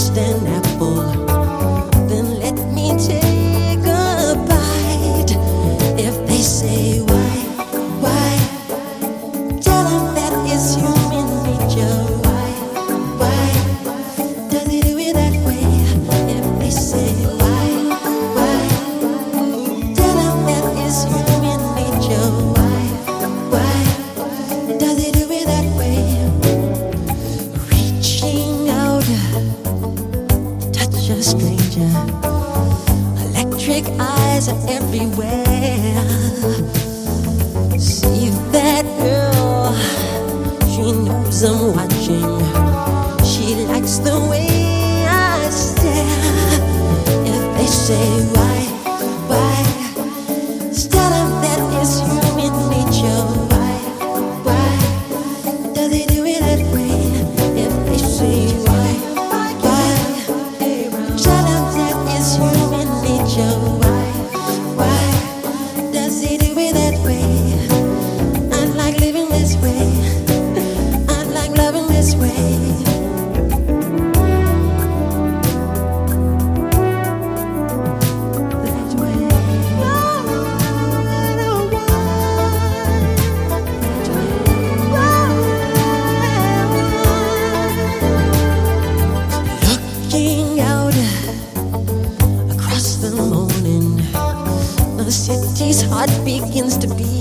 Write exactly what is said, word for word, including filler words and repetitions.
just an apple. Then let me take a bite. If they say why, why, tell them that it's human nature. Why, why, does he do it that way? If they say why, why, tell them that it's human nature. Why, why, does he do it that way? Reaching out, touch a stranger. Electric eyes are everywhere. See that girl, she knows I'm watching. She likes the way I stare. If they say why, why, tell them that it's human nature. Why, why, does he do it that way? If they say why, why, tell them that it's human nature. Why, why, does he do it that way? I like living this way. I like loving this way. That way. Looking out across the morning, the city's heart begins to beat.